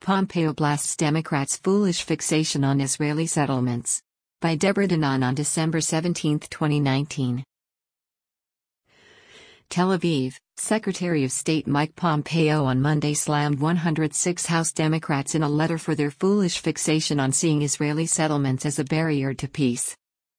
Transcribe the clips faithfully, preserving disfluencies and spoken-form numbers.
Pompeo blasts Democrats' foolish fixation on Israeli settlements. By Deborah Danan on December seventeenth, twenty nineteen. Tel Aviv, Secretary of State Mike Pompeo on Monday slammed one hundred six House Democrats in a letter for their foolish fixation on seeing Israeli settlements as a barrier to peace.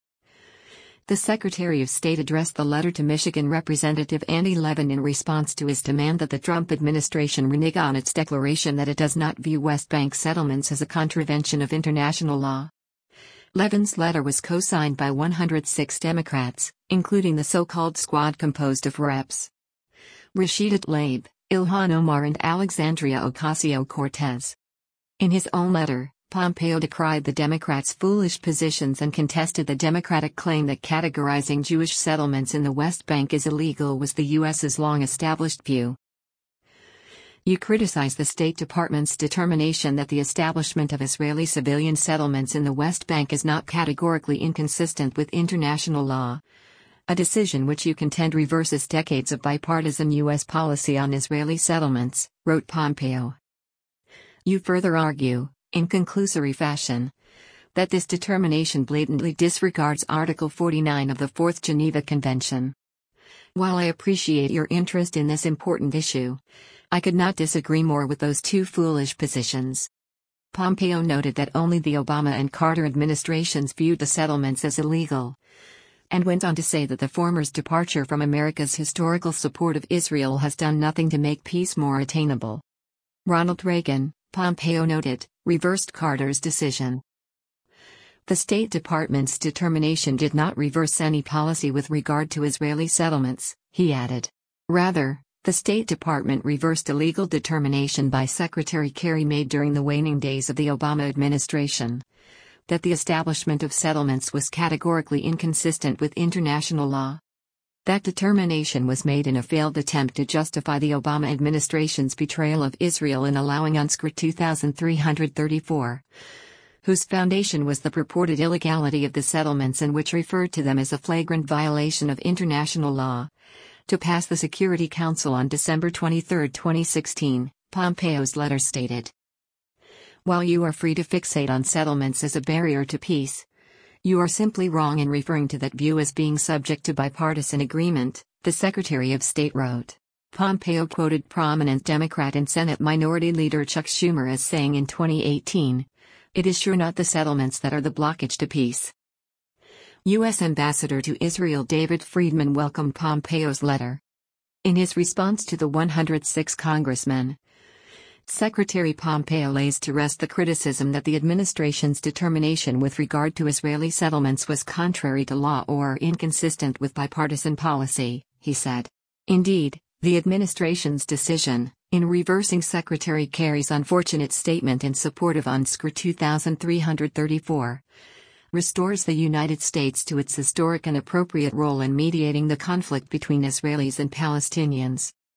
The Secretary of State addressed the letter to Michigan Representative Andy Levin in response to his demand that the Trump administration renege on its declaration that it does not view West Bank settlements as a contravention of international law. Levin's letter was co-signed by one hundred six Democrats, including the so-called squad composed of Reps Rashida Tlaib, Ilhan Omar and Alexandria Ocasio-Cortez. In his own letter, Pompeo decried the Democrats' foolish positions and contested the Democratic claim that categorizing Jewish settlements in the West Bank as illegal was the U S's long-established view. You criticize the State Department's determination that the establishment of Israeli civilian settlements in the West Bank is not categorically inconsistent with international law, a decision which you contend reverses decades of bipartisan U S policy on Israeli settlements, wrote Pompeo. You further argue, in conclusory fashion, that this determination blatantly disregards Article forty-nine of the Fourth Geneva Convention. While I appreciate your interest in this important issue, I could not disagree more with those two foolish positions. Pompeo noted that only the Obama and Carter administrations viewed the settlements as illegal, and went on to say that the former's departure from America's historical support of Israel has done nothing to make peace more attainable. Ronald Reagan, Pompeo noted, reversed Carter's decision. The State Department's determination did not reverse any policy with regard to Israeli settlements, he added. Rather, the State Department reversed a legal determination by Secretary Kerry made during the waning days of the Obama administration, that the establishment of settlements was categorically inconsistent with international law. That determination was made in a failed attempt to justify the Obama administration's betrayal of Israel in allowing UNSCR two thousand three hundred thirty-four, whose foundation was the purported illegality of the settlements and which referred to them as a flagrant violation of international law, to pass the Security Council on December twenty-third, twenty sixteen, Pompeo's letter stated. While you are free to fixate on settlements as a barrier to peace, you are simply wrong in referring to that view as being subject to bipartisan agreement, the Secretary of State wrote. Pompeo quoted prominent Democrat and Senate Minority Leader Chuck Schumer as saying in twenty eighteen, "It is sure not the settlements that are the blockage to peace." U S Ambassador to Israel David Friedman welcomed Pompeo's letter. In his response to the one hundred six congressmen, Secretary Pompeo lays to rest the criticism that the administration's determination with regard to Israeli settlements was contrary to law or inconsistent with bipartisan policy, he said. Indeed, the administration's decision, in reversing Secretary Kerry's unfortunate statement in support of UNSCR two thousand three hundred thirty-four, restores the United States to its historic and appropriate role in mediating the conflict between Israelis and Palestinians.